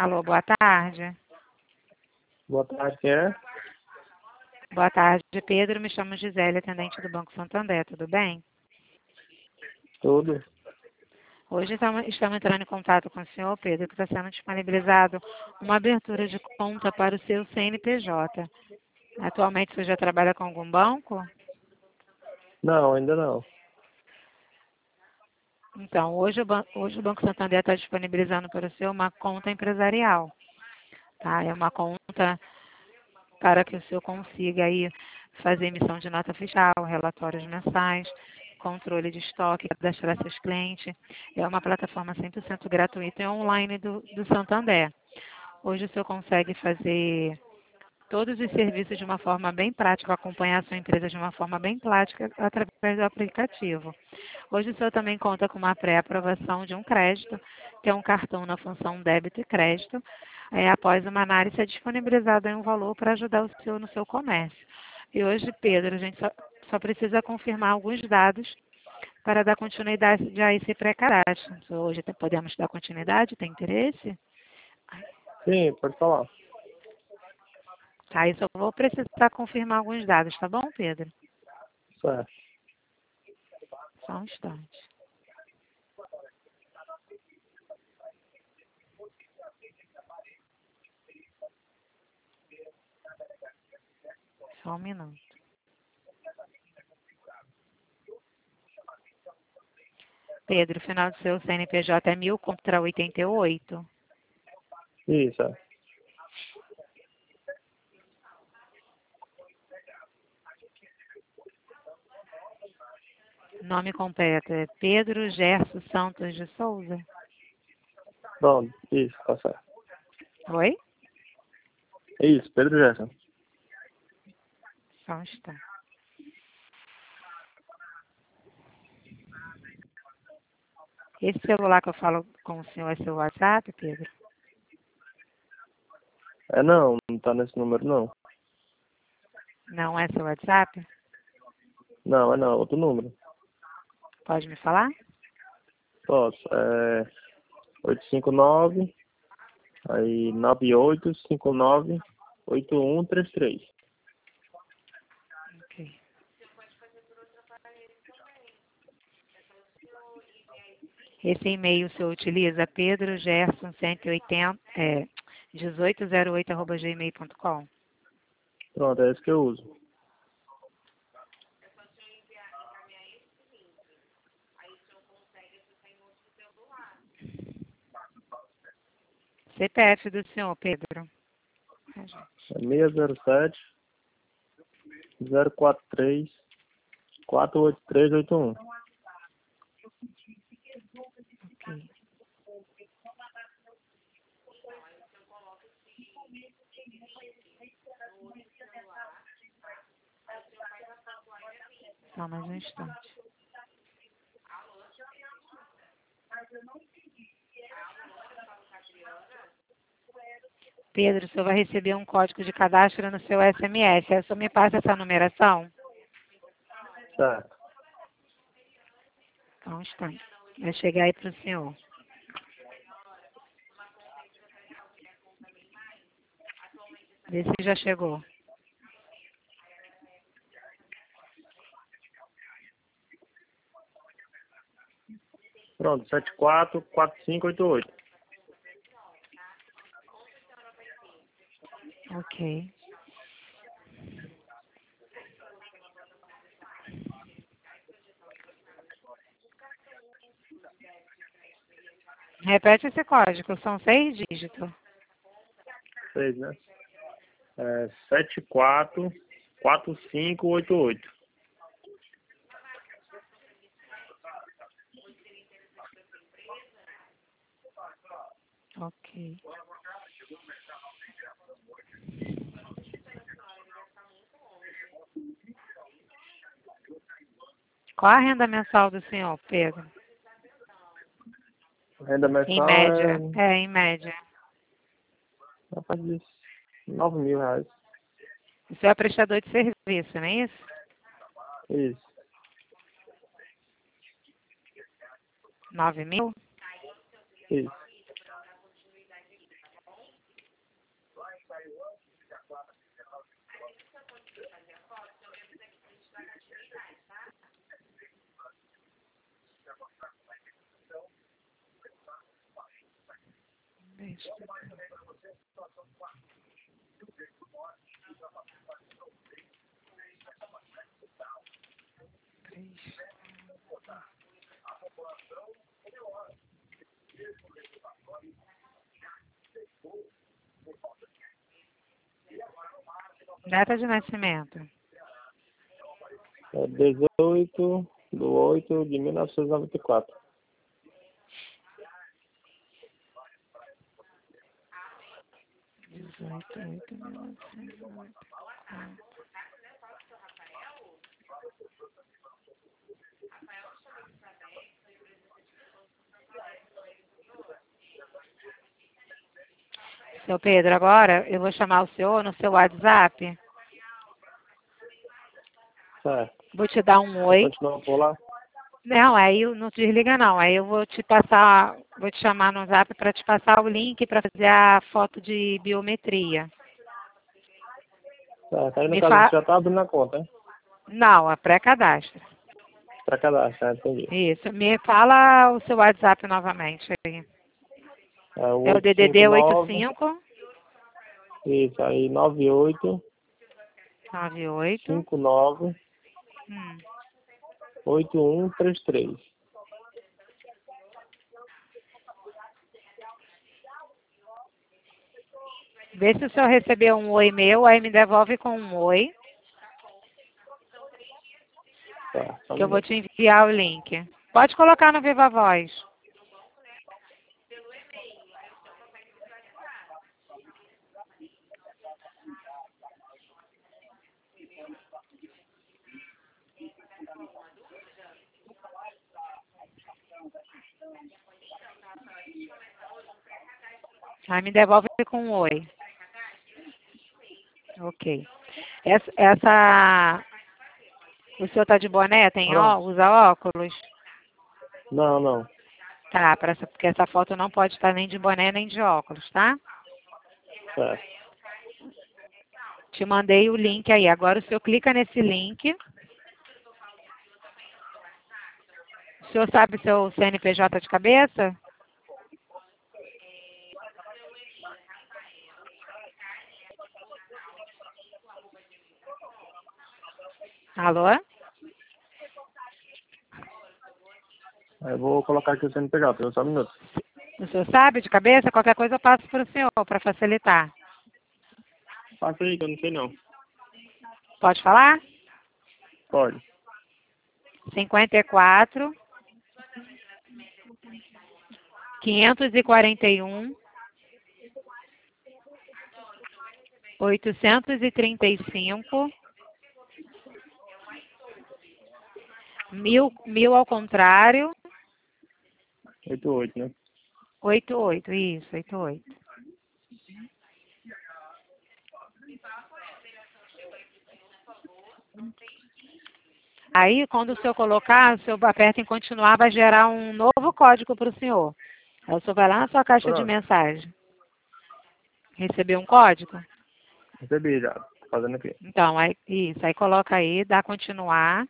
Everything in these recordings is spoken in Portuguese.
Alô, boa tarde. Boa tarde, quem é? Boa tarde, Pedro. Me chamo Gisele, atendente do Banco Santander. Tudo bem? Tudo. Hoje estamos entrando em contato com o senhor, Pedro, que está sendo disponibilizado uma abertura de conta para o seu CNPJ. Atualmente você já trabalha com algum banco? Não, ainda não. Então, hoje o Banco Santander está disponibilizando para o senhor uma conta empresarial. Tá? É uma conta para que o senhor consiga aí fazer emissão de nota fiscal, relatórios mensais, controle de estoque, cadastrar seus clientes. É uma plataforma 100% gratuita e online do Santander. Hoje o senhor consegue fazer todos os serviços de uma forma bem prática, acompanhar a sua empresa de uma forma bem prática através do aplicativo. Hoje o senhor também conta com uma pré-aprovação de um crédito, que é um cartão na função débito e crédito. Após uma análise, é disponibilizado aí um valor para ajudar o senhor no seu comércio. E hoje, Pedro, a gente só precisa confirmar alguns dados para dar continuidade a esse pré-cadastro. Hoje podemos dar continuidade? Tem interesse? Sim, pode falar. Tá, eu só vou precisar confirmar alguns dados, tá bom, Pedro? Certo. Só um instante. Só um minuto. Pedro, o final do seu CNPJ é 1000 contra 88. Isso, é. Nome completo é Pedro Gerson Santos de Souza. Pronto, isso, tá certo. Oi? Isso, Pedro Gerson. Só um instante. Esse celular que eu falo com o senhor é seu WhatsApp, Pedro? Não tá nesse número não. Não é seu WhatsApp? Não, outro número. Pode me falar? Posso, 859, aí 98598133. Ok. Esse e-mail o senhor utiliza Pedro Gerson 180, 1808@gmail.com. Pronto, é esse que eu uso. CPF do senhor, Pedro. É 607 043 48381. Ok. Só mais um instante. Pedro, o senhor vai receber um código de cadastro no seu SMS. Aí o senhor me passa essa numeração? Certo. Só um instante. Vai chegar aí para o senhor. Vê se já chegou. Pronto, 744588. Ok. Repete esse código, são 6 dígitos. 6, né? 744588. Ok. Qual a renda mensal do senhor, Pedro? Renda Em mensal média. Em média. rapaz, de 9 mil reais. O senhor é prestador de serviço, não é isso? Isso. 9 mil? Isso. Data de nascimento. É 18/8/1994. 18/8/1994. Seu Pedro, agora eu vou chamar o senhor no seu WhatsApp. Certo. Vou te dar um oi. Continua por lá? Não, aí não desliga não. Aí eu vou te passar, vou te chamar no WhatsApp para te passar o link para fazer a foto de biometria. Certo. Aí no Me caso fa... você já tá abrindo a conta, hein? Não, a pré-cadastro. Pra cadastro, entendi. Isso. Me fala o seu WhatsApp novamente aí. É o É o DDD 859, 85 isso, aí 98 98 59 hum. 8133. Vê se o senhor recebeu um oi meu, aí me devolve com um oi, Tá, só um que eu vou minuto. te enviar o link. Pode colocar no Viva Voz. Aí me devolve com um oi. Ok. O senhor tá de boné? Pronto. Usa óculos? Não, não. Tá, porque essa foto não pode estar nem de boné nem de óculos, tá? Certo. Te mandei o link aí. Agora o senhor clica nesse link. O senhor sabe seu CNPJ de cabeça? Alô? Aí eu vou colocar aqui o CNPJ, só um minuto. O senhor sabe de cabeça? Qualquer coisa eu passo para o senhor, para facilitar. Passa aí que eu não sei não. Pode falar? Pode. 54 541 835 mil ao contrário 88, né? 88, isso, 88. Aí, quando o senhor colocar, o senhor aperta em continuar, vai gerar um novo código para o senhor. Aí o senhor vai lá na sua caixa de Pronto. mensagem. Recebeu um código? Recebi já. Tô fazendo aqui. Então, aí coloca aí, dá continuar.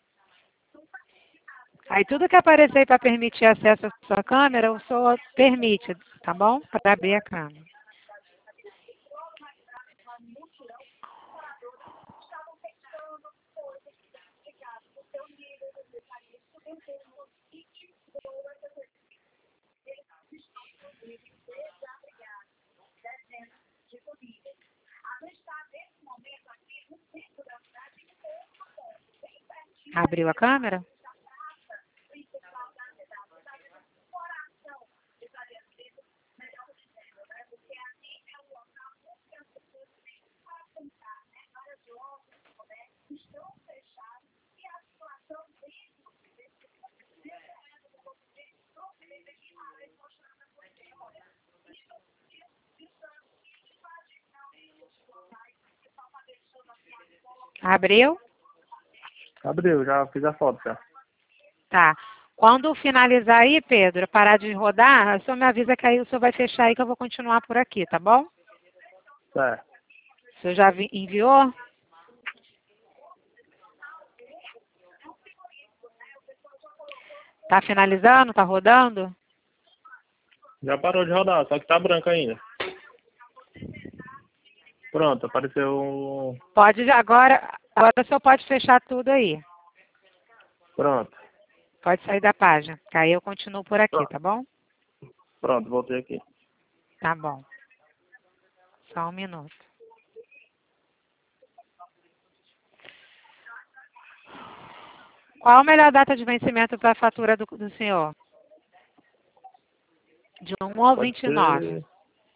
Aí tudo que aparecer para permitir acesso à sua câmera, o senhor permite, tá bom? Para abrir a câmera. Abriu a câmera? Abriu? Abriu, já fiz a foto já. Tá. Quando finalizar aí, Pedro, parar de rodar, o senhor me avisa que aí o senhor vai fechar aí que eu vou continuar por aqui, tá bom? Certo. O senhor já enviou? Tá finalizando? Tá rodando? Já parou de rodar, só que tá branco ainda. Pronto, apareceu um... Pode, agora o senhor pode fechar tudo aí. Pronto. Pode sair da página. Que aí eu continuo por aqui, tá bom? Pronto, voltei aqui. Tá bom. Só um minuto. Qual a melhor data de vencimento para a fatura do senhor? De 1 ao Pode 29. ser...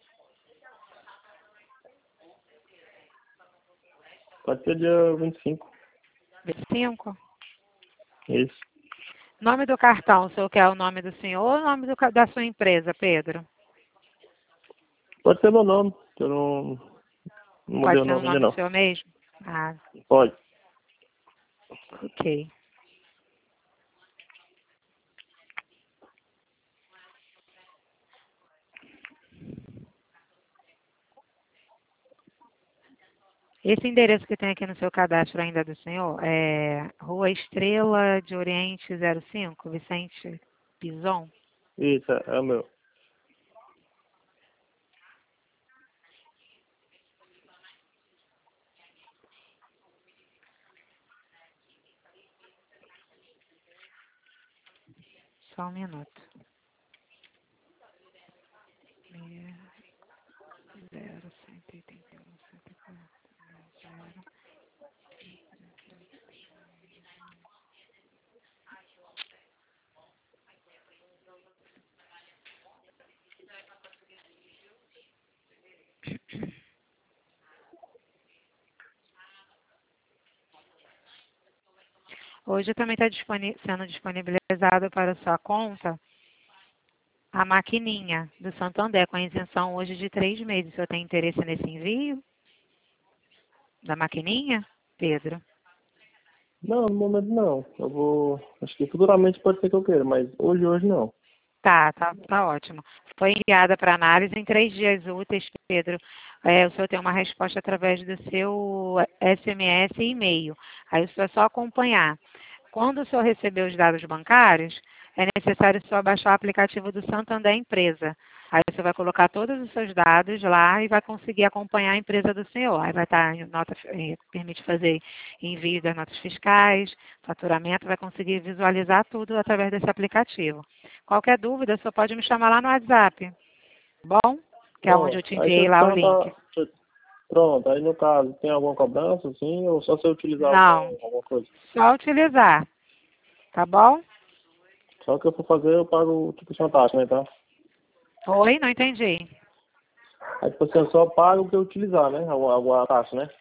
Pode ser dia 25. 25? Isso. Nome do cartão, o senhor quer o nome do senhor ou o nome da sua empresa, Pedro? Pode ser meu nome, que eu não mudei Pode o ser o nome ainda nome do não. senhor mesmo? Ah, Pode. ok. Esse endereço que tem aqui no seu cadastro ainda do senhor é Rua Estrela de Oriente 05, Vicente Pison? Isso, é o meu. Só um minuto. 0, 181, 104, 0. Hoje também está sendo disponibilizado para sua conta a maquininha do Santander, com a isenção hoje de 3 meses. O senhor tem interesse nesse envio da maquininha, Pedro? Não, no momento não. Eu vou... Acho que futuramente pode ser que eu queira, mas hoje não. Tá ótimo. Foi enviada para análise em 3 dias úteis, Pedro. O senhor tem uma resposta através do seu SMS e e-mail. Aí o senhor é só acompanhar. Quando o senhor receber os dados bancários, é necessário o senhor baixar o aplicativo do Santander Empresa. Aí você vai colocar todos os seus dados lá e vai conseguir acompanhar a empresa do senhor. Aí vai estar em nota, permite fazer envio das notas fiscais, faturamento, vai conseguir visualizar tudo através desse aplicativo. Qualquer dúvida, o senhor pode me chamar lá no WhatsApp, tá bom? Que é onde eu Pronto. te Aí deixa enviei eu te lá o link. perguntar... Pronto, aí no caso, tem alguma cobrança, assim, ou só se eu utilizar Não, alguma coisa? só utilizar, tá bom? Só que eu for fazer, eu pago, tipo, uma taxa, né, tá? Oi, não entendi. Aí, tipo assim, eu só pago o que eu utilizar, né? Alguma taxa, né?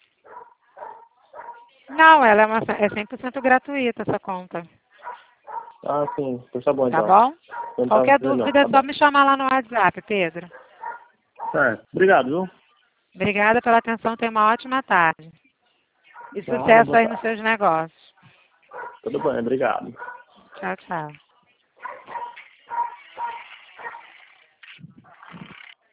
Não, ela é 100% gratuita, essa conta. Ah, sim. Pois tá bom, Tá então. bom? Eu não tava Qualquer entendendo, não. dúvida é Tá só bom. me chamar lá no WhatsApp, Pedro. Certo. Obrigado, viu? Obrigada pela atenção, tenha uma ótima tarde. E Nada, sucesso boa aí nos tarde. seus negócios. Tudo bem, obrigado. Tchau, tchau.